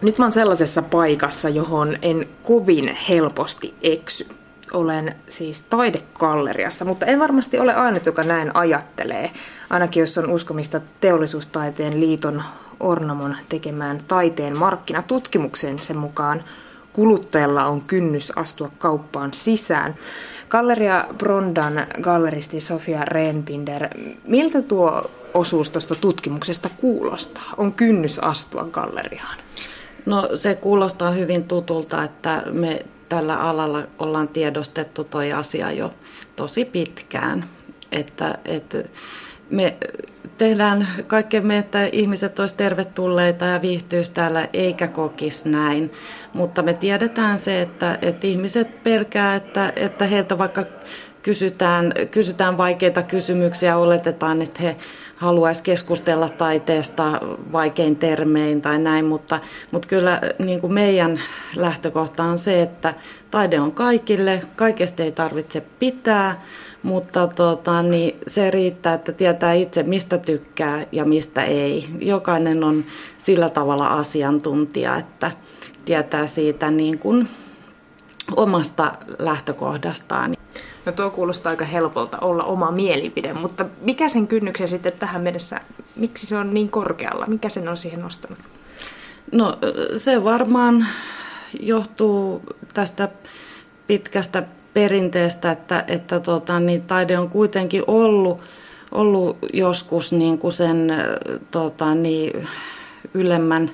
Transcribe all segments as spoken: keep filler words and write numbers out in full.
Nyt mä oon sellaisessa paikassa, johon en kovin helposti eksy. Olen siis taidegalleriassa, mutta en varmasti ole ainut, joka näin ajattelee. Ainakin jos on uskomista Teollisuustaiteen liiton Ornamon tekemään taiteen markkinatutkimukseen, sen mukaan kuluttajalla on kynnys astua kauppaan sisään. Galleria Brondan galleristi Sofia Rehnbinder, miltä tuo osuus tuosta tutkimuksesta kuulostaa? On kynnys astua galleriaan? No se kuulostaa hyvin tutulta, että me tällä alalla ollaan tiedostettu toi asia jo tosi pitkään, että, että me tehdään kaikkemme, että ihmiset olisivat tervetulleita ja viihtyisi täällä eikä kokisi näin, mutta me tiedetään se, että, että ihmiset pelkää, että, että heiltä vaikka kysytään, kysytään vaikeita kysymyksiä, oletetaan, että he haluaisivat keskustella taiteesta vaikein termein tai näin, mutta, mutta kyllä niin kuin meidän lähtökohta on se, että taide on kaikille, kaikesta ei tarvitse pitää, mutta tota, niin se riittää, että tietää itse mistä tykkää ja mistä ei. Jokainen on sillä tavalla asiantuntija, että tietää siitä niin kuin omasta lähtökohdastaan. No tuo kuulostaa aika helpolta olla oma mielipide, mutta mikä sen kynnyksen sitten tähän mennessä, miksi se on niin korkealla? Mikä sen on siihen nostanut? No se varmaan johtuu tästä pitkästä perinteestä, että, että tota, niin taide on kuitenkin ollut, ollut joskus niin kuin sen tota, niin, ylemmän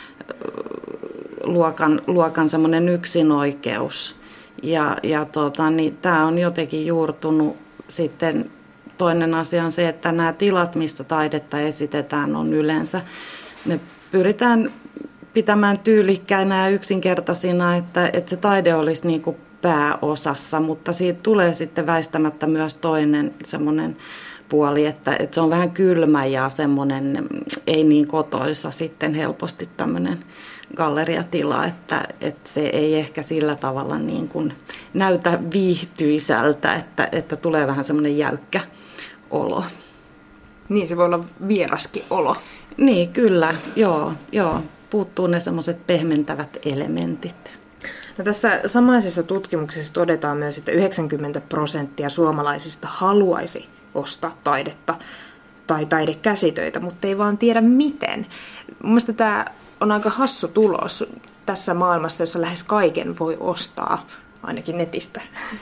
luokan, luokan semmoinen yksinoikeus. Ja, ja tota, niin, tämä on jotenkin juurtunut sitten. Toinen asia on se, että nämä tilat, missä taidetta esitetään, on yleensä, ne pyritään pitämään tyylikkäinä ja yksinkertaisina, että, että se taide olisi niin kuin pääosassa, mutta siitä tulee sitten väistämättä myös toinen semmoinen puoli, että, että se on vähän kylmä ja semmoinen ei niin kotoisa sitten helposti tämmöinen galleriatila, että, että se ei ehkä sillä tavalla niin kuin näytä viihtyisältä, että, että tulee vähän semmoinen jäykkä olo. Niin, se voi olla vieraskin olo. Niin, kyllä, joo, joo. Puuttuu ne semmoiset pehmentävät elementit. No tässä samaisessa tutkimuksessa todetaan myös, että yhdeksänkymmentä prosenttia suomalaisista haluaisi ostaa taidetta tai taidekäsitöitä, mutta ei vaan tiedä miten. Mielestäni tämä on aika hassu tulos tässä maailmassa, jossa lähes kaiken voi ostaa, ainakin netistä.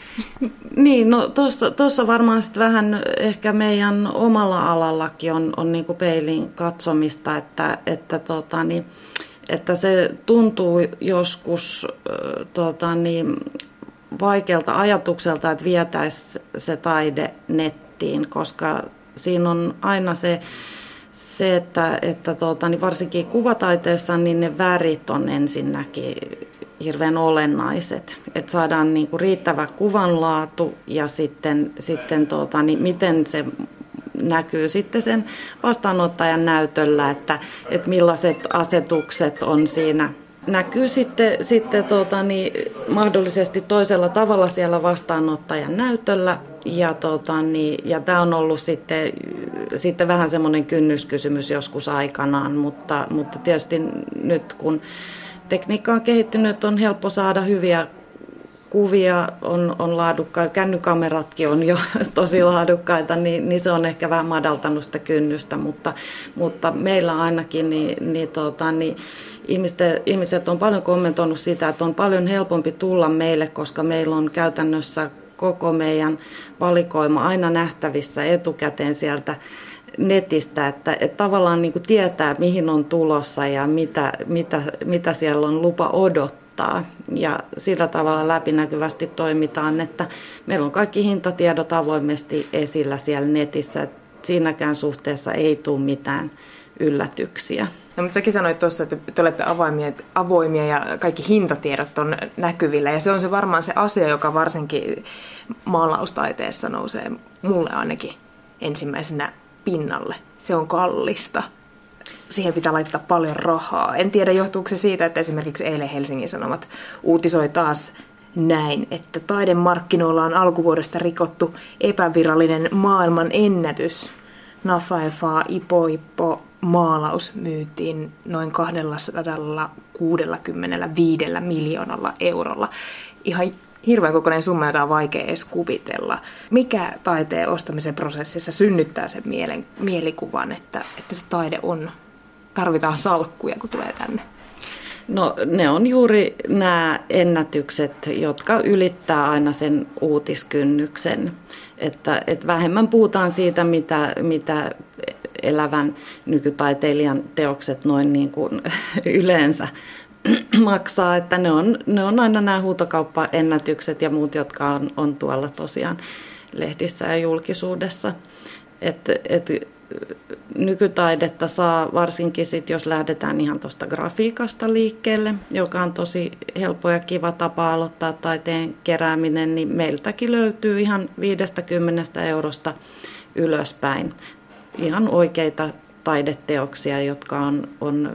Niin, no tuossa varmaan sitten vähän ehkä meidän omalla alallakin on, on niinku peilin katsomista, että, että, tota, niin, että se tuntuu joskus tota, niin, vaikealta ajatukselta, että vietäisi se taide nettiin, koska siinä on aina se, se että, että tota, niin varsinkin kuvataiteessa niin ne värit on ensinnäkin hirveän olennaiset, että saadaan niinku riittävä kuvanlaatu ja sitten, sitten tota, niin miten se näkyy sitten sen vastaanottajan näytöllä, että, että millaiset asetukset on siinä. Näkyy sitten, sitten tota, niin, mahdollisesti toisella tavalla siellä vastaanottajan näytöllä ja, tota, niin, ja tämä on ollut sitten, sitten vähän semmoinen kynnyskysymys joskus aikanaan, mutta, mutta tietysti nyt kun tekniikka on kehittynyt, on helppo saada hyviä kuvia, on, on laadukkaita, kännykameratkin on jo tosi laadukkaita, niin, niin se on ehkä vähän madaltanut sitä kynnystä, mutta, mutta meillä ainakin niin, niin, tota, niin ihmiset, ihmiset on paljon kommentoinut sitä, että on paljon helpompi tulla meille, koska meillä on käytännössä koko meidän valikoima aina nähtävissä etukäteen sieltä netistä, että, että tavallaan niin kuin tietää, mihin on tulossa ja mitä, mitä, mitä siellä on lupa odottaa. Ja sillä tavalla läpinäkyvästi toimitaan, että meillä on kaikki hintatiedot avoimesti esillä siellä netissä. Että siinäkään suhteessa ei tule mitään yllätyksiä. No, mutta säkin sanoit tuossa, että te olette avoimia, avoimia ja kaikki hintatiedot on näkyvillä. Ja se on se varmaan se asia, joka varsinkin maalaustaiteessa nousee mulle ainakin ensimmäisenä pinnalle. Se on kallista. Siihen pitää laittaa paljon rahaa. En tiedä, johtuuko se siitä, että esimerkiksi eilen Helsingin Sanomat uutisoi taas näin, että taidemarkkinoilla on alkuvuodesta rikottu epävirallinen maailman ennätys. Nafaefaa Ipo Ippo maalaus myytiin noin kaksisataa kuusikymmentäviisi miljoonalla eurolla. Ihan hirveän kokoinen summa, jota on vaikea edes kuvitella. Mikä taiteen ostamisen prosessissa synnyttää sen mielen, mielikuvan, että, että se taide on, tarvitaan salkkuja, kun tulee tänne? No ne on juuri nämä ennätykset, jotka ylittää aina sen uutiskynnyksen. Että, että vähemmän puhutaan siitä, mitä, mitä elävän nykytaiteilijan teokset noin niin kuin yleensä maksaa. Että ne on, ne on aina nämä huutokauppaennätykset ja muut, jotka on, on tuolla tosiaan lehdissä ja julkisuudessa. Että, että nykytaidetta saa varsinkin sit, jos lähdetään ihan tuosta grafiikasta liikkeelle, joka on tosi helppo ja kiva tapa aloittaa taiteen kerääminen, niin meiltäkin löytyy ihan viidestäkymmenestä eurosta ylöspäin ihan oikeita taideteoksia, jotka on, on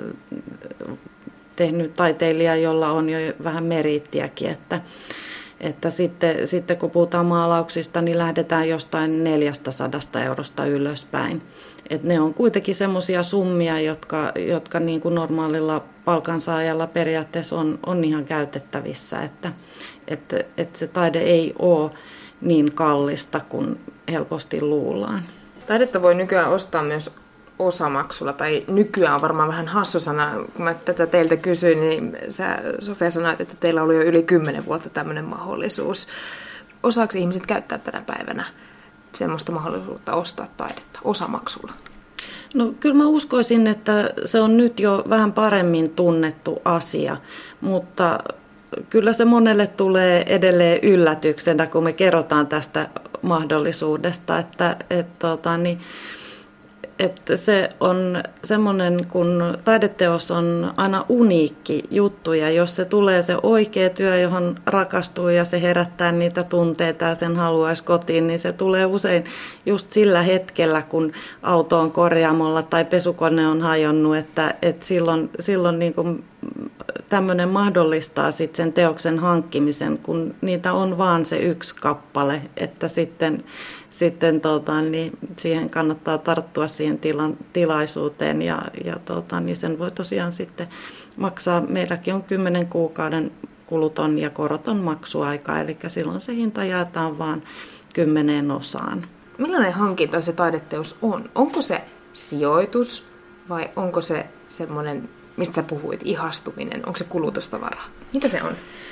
tehnyt taiteilija, jolla on jo vähän meriittiäkin, että Että sitten, sitten kun puhutaan maalauksista, niin lähdetään jostain neljästäsadasta eurosta ylöspäin. Et ne on kuitenkin semmoisia summia, jotka, jotka niin kuin normaalilla palkansaajalla periaatteessa on, on ihan käytettävissä. Että, että, että se taide ei ole niin kallista kuin helposti luullaan. Taidetta voi nykyään ostaa myös osamaksulla, tai nykyään on varmaan vähän hassu sana. Kun mä tätä teiltä kysyin, niin sä, Sofia, sanoit, että teillä oli jo yli kymmenen vuotta tämmöinen mahdollisuus. Osaako ihmiset käyttää tänä päivänä semmoista mahdollisuutta ostaa taidetta osamaksulla? No kyllä mä uskoisin, että se on nyt jo vähän paremmin tunnettu asia, mutta kyllä se monelle tulee edelleen yllätyksenä, kun me kerrotaan tästä mahdollisuudesta, että, että tota, niin, että se on semmoinen, kun taideteos on aina uniikki juttu, ja jos se tulee se oikea työ, johon rakastuu ja se herättää niitä tunteita ja sen haluaisi kotiin, niin se tulee usein just sillä hetkellä, kun auto on korjaamolla tai pesukone on hajonnut, että, että silloin, silloin niin kuin tämmöinen mahdollistaa sitten sen teoksen hankkimisen, kun niitä on vaan se yksi kappale, että sitten Sitten tota, niin siihen kannattaa tarttua siihen tilan, tilaisuuteen ja, ja tota, niin sen voi tosiaan sitten maksaa. Meilläkin on kymmenen kuukauden kuluton ja koroton maksuaika, eli silloin se hinta jaetaan vaan kymmeneen osaan. Millainen hankinta se taideteos on? Onko se sijoitus vai onko se semmoinen, mistä sä puhuit, ihastuminen? Onko se kulutustavaraa? Mitä se on?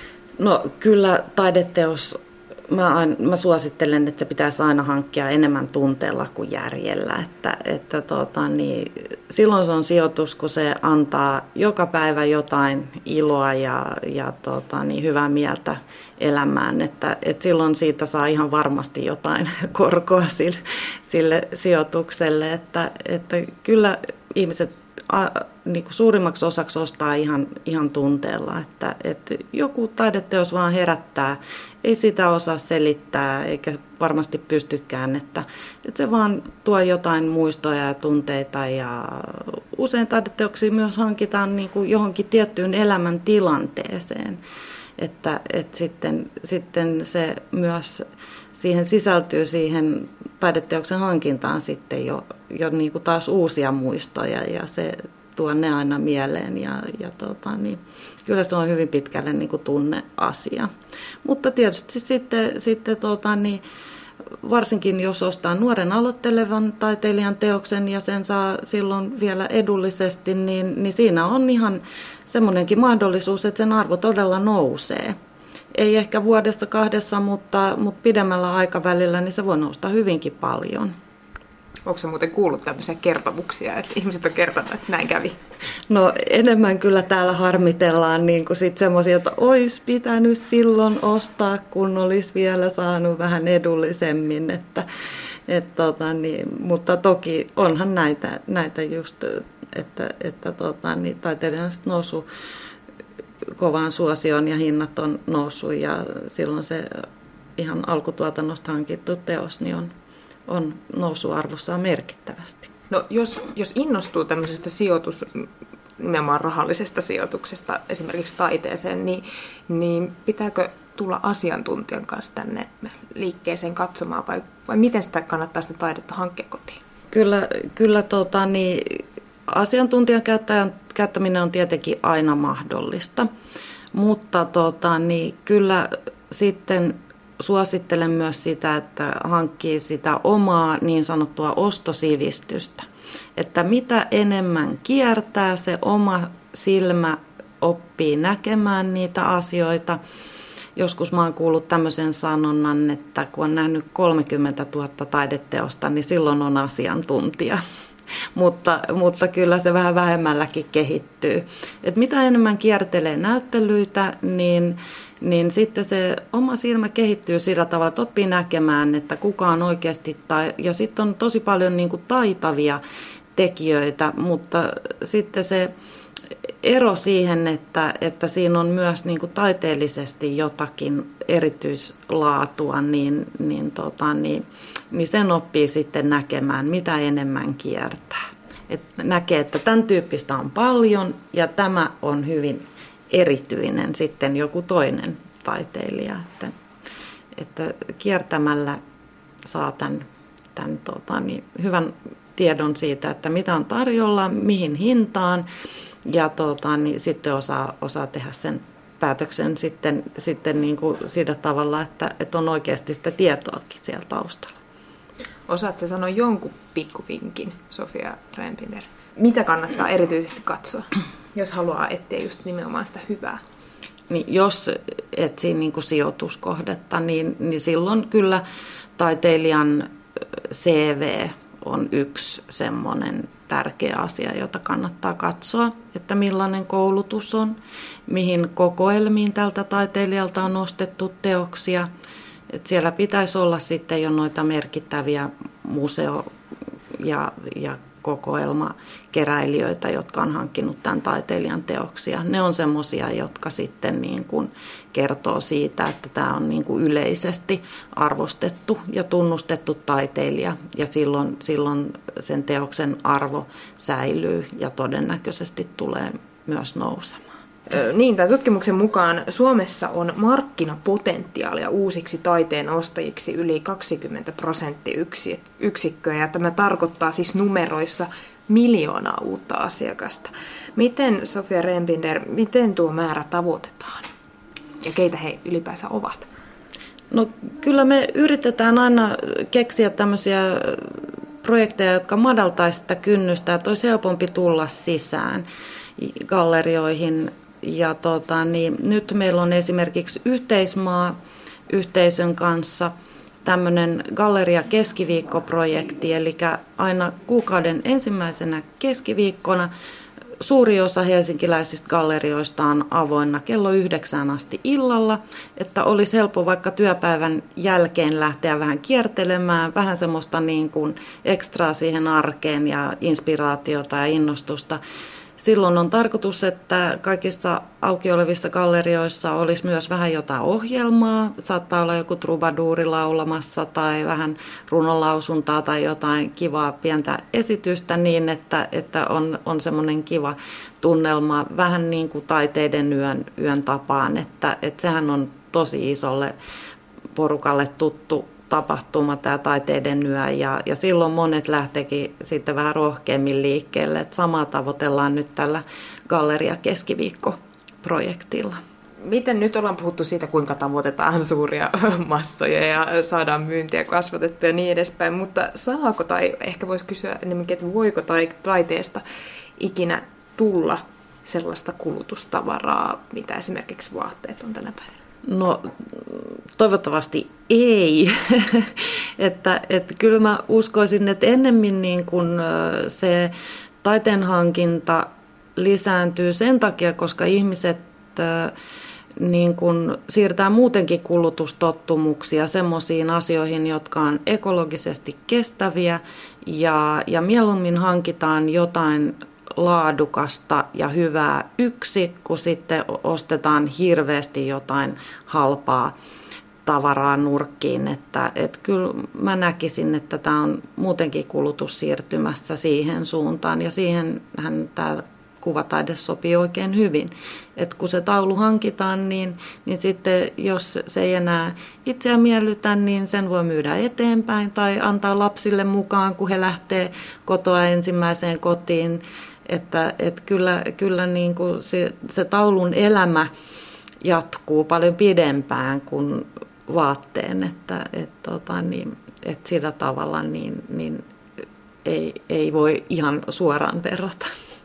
No kyllä taideteos. Mä, aina, mä suosittelen, että se pitäisi aina hankkia enemmän tunteella kuin järjellä. Että, että tota, niin, silloin se on sijoitus, kun se antaa joka päivä jotain iloa ja, ja tota, niin, hyvää mieltä elämään. Että, että silloin siitä saa ihan varmasti jotain korkoa sille, sille sijoitukselle. Että, että kyllä ihmiset a, niin kuin suurimmaksi osaksi ostaa ihan, ihan tunteella, että, että joku taideteos vaan herättää, ei sitä osaa selittää eikä varmasti pystykään, että, että se vaan tuo jotain muistoja ja tunteita, ja usein taideteoksia myös hankitaan niin kuin johonkin tiettyyn elämäntilanteeseen, että, että sitten, sitten se myös siihen sisältyy siihen taideteoksen hankintaan sitten jo, jo niin kuin taas uusia muistoja, ja se tuo ne aina mieleen, ja, ja tota, niin, kyllä se on hyvin pitkälle niin kuin tunneasia. Mutta tietysti sitten, sitten tota, niin, varsinkin jos ostaa nuoren aloittelevan taiteilijan teoksen ja sen saa silloin vielä edullisesti, niin, niin siinä on ihan semmoinenkin mahdollisuus, että sen arvo todella nousee. Ei ehkä vuodessa kahdessa, mutta, mutta pidemmällä aikavälillä niin se voi nousta hyvinkin paljon. Onko se muuten kuullut tämmöisiä kertomuksia, että ihmiset on kertonut, että näin kävi? No enemmän kyllä täällä harmitellaan niin kuin sit semmoisia, että olisi pitänyt silloin ostaa, kun olisi vielä saanut vähän edullisemmin. Että, et tota, niin, mutta toki onhan näitä, näitä just, että, että tota, niin, taiteilijan on noussut kovaan suosioon ja hinnat on noussut, ja silloin se ihan alkutuotannosta hankittu teos niin on on noussut arvossaan merkittävästi. No jos, jos innostuu tämmöisestä sijoitus, nimenomaan rahallisesta sijoituksesta esimerkiksi taiteeseen, niin, niin pitääkö tulla asiantuntijan kanssa tänne liikkeeseen katsomaan, vai, vai miten sitä kannattaa sitä taidetta hankkia kotiin? Kyllä, kyllä tota, niin, asiantuntijan käyttäjän käyttäminen on tietenkin aina mahdollista, mutta tota, niin kyllä sitten suosittelen myös sitä, että hankkii sitä omaa niin sanottua ostosivistystä. Että mitä enemmän kiertää, se oma silmä oppii näkemään niitä asioita. Joskus mä oon kuullut tämmöisen sanonnan, että kun on nähnyt kolmekymmentätuhatta taideteosta, niin silloin on asiantuntija. mutta, mutta kyllä se vähän vähemmälläkin kehittyy. Et mitä enemmän kiertelee näyttelyitä, niin, niin sitten se oma silmä kehittyy sillä tavalla, että oppii näkemään, että kuka on oikeasti, tai, ja sitten on tosi paljon niin kuin taitavia tekijöitä, mutta sitten se ero siihen, että, että siinä on myös niin kuin taiteellisesti jotakin erityislaatua, niin, niin, tota, niin, niin sen oppii sitten näkemään, mitä enemmän kiertää. Et näkee, että tämän tyyppistä on paljon ja tämä on hyvin erityinen sitten joku toinen taiteilija. Että, että kiertämällä saa tämän, tämän tota, niin, hyvän tiedon siitä, että mitä on tarjolla, mihin hintaan. Ja tuota, niin sitten osaa, osaa tehdä sen päätöksen sitten, sitten niin kuin sillä tavalla, että, että on oikeasti sitä tietoakin siellä taustalla. Osaatko sanoa jonkun pikkuvinkin, Sofia Rembinder? Mitä kannattaa erityisesti katsoa, jos haluaa etsiä just nimenomaan sitä hyvää? Niin jos etsii niin kuin sijoituskohdetta, niin, niin silloin kyllä taiteilijan C V on yksi semmoinen tärkeä asia, jota kannattaa katsoa, että millainen koulutus on, mihin kokoelmiin tältä taiteilijalta on nostettu teoksia. Että siellä pitäisi olla sitten jo noita merkittäviä museo- ja, ja kokoelmakeräilijöitä, jotka on hankkinut tämän taiteilijan teoksia. Ne on semmoisia, jotka sitten niin kuin kertoo siitä, että tämä on niin kuin yleisesti arvostettu ja tunnustettu taiteilija. Ja silloin, silloin sen teoksen arvo säilyy ja todennäköisesti tulee myös nousemaan. Niin, tämän tutkimuksen mukaan Suomessa on markkinapotentiaalia uusiksi taiteen ostajiksi yli kaksikymmentä prosenttiyksikköä, ja tämä tarkoittaa siis numeroissa miljoonaa uutta asiakasta. Miten, Sofia Rembinder, miten tuo määrä tavoitetaan ja keitä he ylipäänsä ovat? No kyllä me yritetään aina keksiä tämmöisiä projekteja, jotka madaltaisivat sitä kynnystä, että olisi helpompi tulla sisään gallerioihin. Ja tota, niin, nyt meillä on esimerkiksi Yhteismaa yhteisön kanssa tämmöinen Galleria keskiviikkoprojekti, eli aina kuukauden ensimmäisenä keskiviikkona suuri osa helsinkiläisistä gallerioista on avoinna kello yhdeksään asti illalla, että olisi helppo vaikka työpäivän jälkeen lähteä vähän kiertelemään, vähän semmoista niin kuin ekstraa siihen arkeen ja inspiraatiota ja innostusta. Silloin on tarkoitus, että kaikissa auki olevissa gallerioissa olisi myös vähän jotain ohjelmaa. Saattaa olla joku trubaduuri laulamassa tai vähän runonlausuntaa tai jotain kivaa pientä esitystä niin, että, että on, on semmoinen kiva tunnelma vähän niin kuin taiteiden yön, yön tapaan. Että, että sehän on tosi isolle porukalle tuttu tapahtuma, tämä taiteiden yö, ja, ja silloin monet lähteekin sitten vähän rohkeammin liikkeelle. Et samaa tavoitellaan nyt tällä Galleria keskiviikko-projektilla. Miten nyt ollaan puhuttu siitä, kuinka tavoitetaan suuria massoja ja saadaan myyntiä kasvatettua ja niin edespäin, mutta saako, tai ehkä voisi kysyä enemmänkin, että voiko taiteesta ikinä tulla sellaista kulutustavaraa, mitä esimerkiksi vaatteet on tänä päivänä? No toivottavasti ei. että, että kyllä mä uskoisin, että ennemmin niin kuin se taiteen hankinta lisääntyy sen takia, koska ihmiset niin kuin siirtää muutenkin kulutustottumuksia semmoisiin asioihin, jotka on ekologisesti kestäviä ja, ja mieluummin hankitaan jotain laadukasta ja hyvää yksi, kun sitten ostetaan hirveästi jotain halpaa tavaraa nurkkiin. Että, et kyllä mä näkisin, että tämä on muutenkin kulutus siirtymässä siihen suuntaan ja siihenhän tämä kuvataide sopii oikein hyvin. Et kun se taulu hankitaan, niin, niin sitten jos se ei enää itseä miellytä, niin sen voi myydä eteenpäin tai antaa lapsille mukaan, kun he lähtee kotoa ensimmäiseen kotiin. Että et kyllä, kyllä niin kuin se, se taulun elämä jatkuu paljon pidempään kuin vaatteen, että et, tota, niin, et sillä tavalla niin, niin ei, ei voi ihan suoraan verrata.